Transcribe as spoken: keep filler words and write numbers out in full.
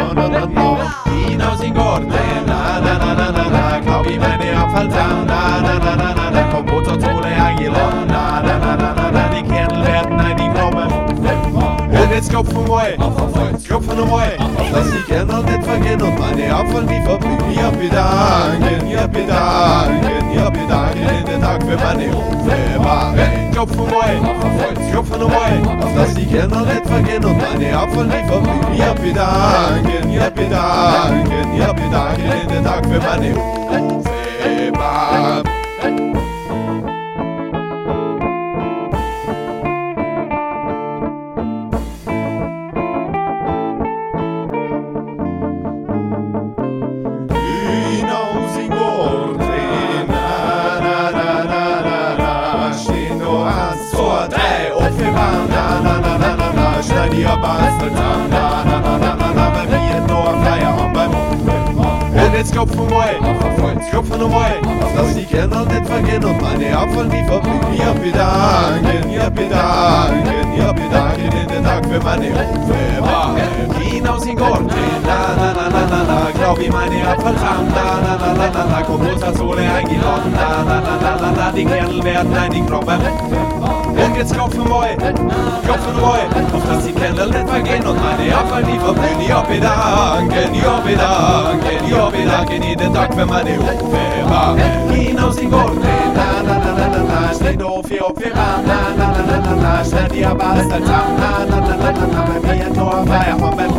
no, no, no. Hinaus in Gordon, na, na, na, na, na, na. Glaub ich meine Abfalltown, na, na, na, na, na, na. Komm, Motorzone Agilon, na, na, na, na, na, na. Die Kernel werden eingenommen. Und jetzt klopfen wir, klopfen wir, auf dass die Kernel nicht vergehen und meine Abfall nie verblühen. Ja, bedanken, ja, bedanken, ja, bedanken in den Tag für meine Umwelt. Klopfen wir, klopfen wir, auf dass die Kernel nicht vergehen und meine Abfall nie verblühen. Ja, bedanken, ja, bedanken, ja, bedanken in den Tag für meine Umwelt. Die Basteltown, na na na na na na, bei mir nur Feierabend beim Und jetzt klopfen wir, klopfen wir, auf dass die Kernel nicht vergehen und meine Abfall nie verblühen. Ja, bedanken, ja, bedanken, ja, bedanken in den Tag für meine Umwelt. Hinaus in Gordon, na na na na na na, glaub ich meine Abfalltown, na na na na na na, komm, Motorzone eingeladen, na na na na na na, die Kernel werden eingenommen. Und jetzt klopfen wir, klopfen wir, auf dass die Kernel nicht vergehen und meine Abfall nie verblühen. Ja, bedanken, ja, bedanken, ja, bedanken jeden Tag für meine Umwelt. Hinaus in Gordon, na na na na na na, steht auf hier auf hier, na na na na na na, steht die Basteltown, na na na na na na, bei mir nur Feierabend.